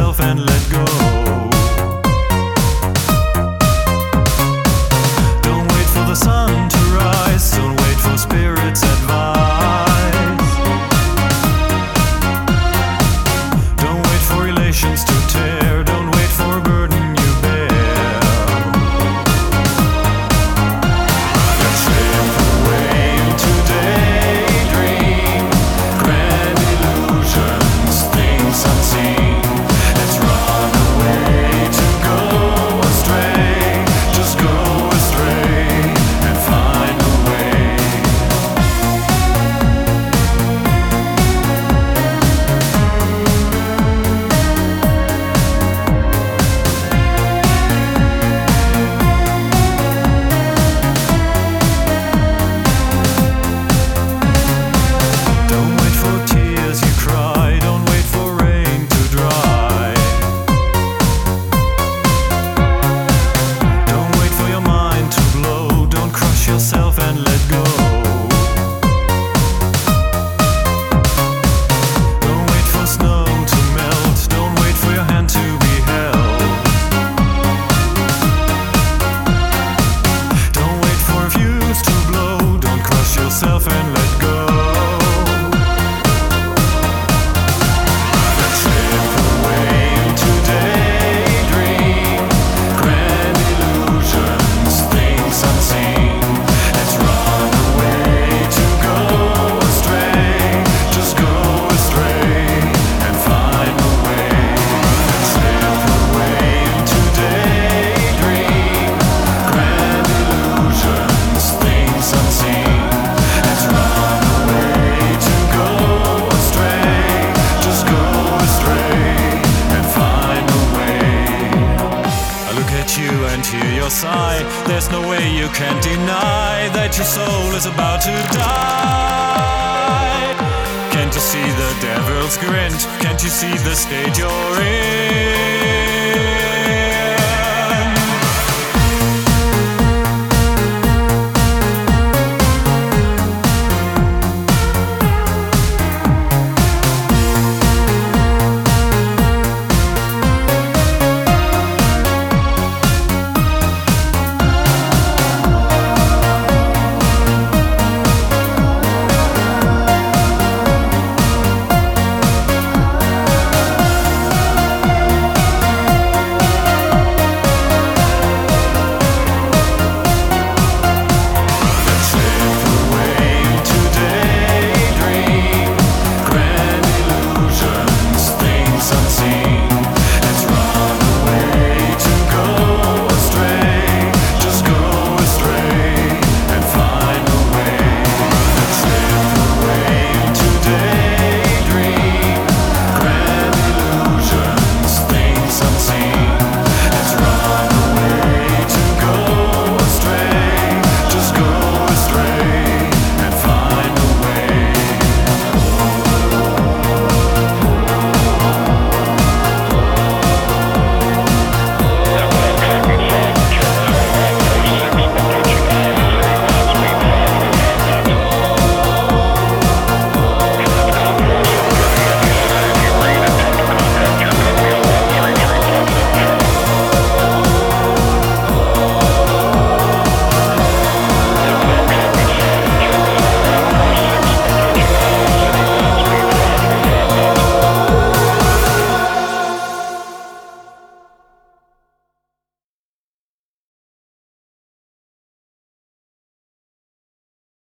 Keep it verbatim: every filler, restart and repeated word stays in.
yourself and let go. Don't wait for the sun to rise, don't wait for spirit's advice. Don't wait for relations to tear, don't wait for a burden you bear. Let's slip away into daydream, grand illusions, things unseen. Let's run away to go astray, just go astray and find a way. Don't wait for tears you cry, don't wait for rain to dry. Don't wait for your mind to blow, don't crush yourself and let go. Don't wait for snow to melt, don't wait for your hand to be held. Don't wait for a fuse to blow, don't crush yourself and let go. Let's slip away into daydream, grand illusions, things unseen. Let's run away to go astray, just go astray and find a way. Let's slip away into daydream, grand illusions, things unseen. Let's run away to go astray, just go astray and find a way. I look at you and hear your sigh. There's no way you can deny that your soul is about to die. Can't you see the devil's grin? Can't you see the state you're in?